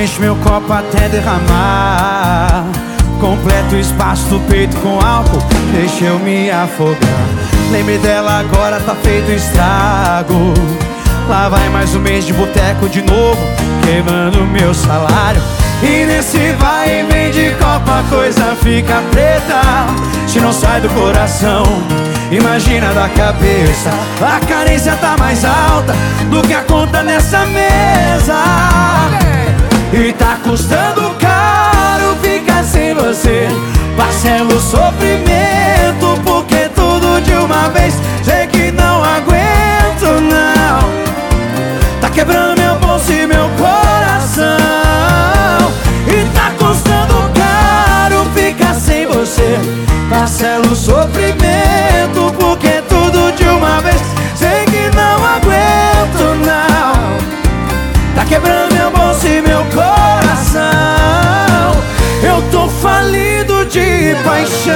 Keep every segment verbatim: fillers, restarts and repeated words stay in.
enche meu copo até derramar. Completo o espaço do peito com álcool, deixa eu me afogar. Lembrei dela agora, tá feito estrago. Lá vai mais um mês de boteco de novo, queimando meu salário. E nesse vai e vem de copo a coisa fica preta. Se não sai do coração, imagina da cabeça. A carência tá mais alta do que a conta nessa mesa. E tá custando caro ficar sem você. Parcela o sofrimento, porque tudo de uma vez. Sei que não aguento não. Tá quebrando meu bolso e meu coração. E tá custando caro ficar sem você. Parcela o sofrimento, porque tudo de uma vez. Sei que não aguento não. Tá quebrando meu bolso e meu coração. Eu tô falido de paixão.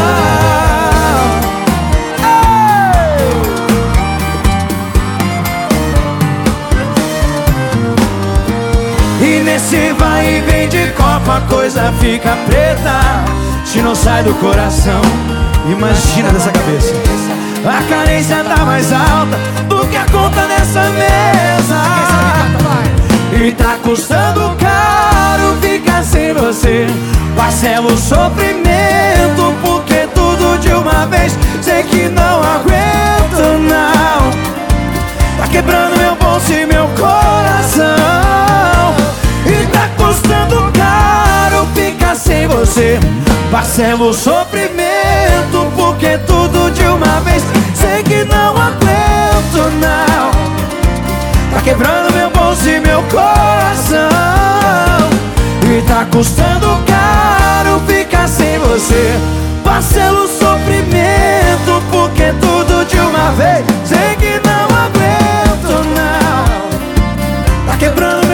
E nesse vai e vem de copo a coisa fica preta. Se não sai do coração, imagina dessa cabeça. A carência tá mais alta do que a conta nessa mesa. E tá custando caro ficar sem você. Parcela o sofrimento, porque tudo de uma vez. Sei que não aguento não. Tá quebrando meu bolso e meu coração. E tá custando caro ficar sem você. Parcela o sofrimento, porque tudo de uma vez. Sei que não aguento não. Tá quebrando meu bolso e meu coração. E tá custando caro ficar sem você. Parcela o sofrimento, porque tudo de uma vez. Sei que não aguento não. Tá quebrando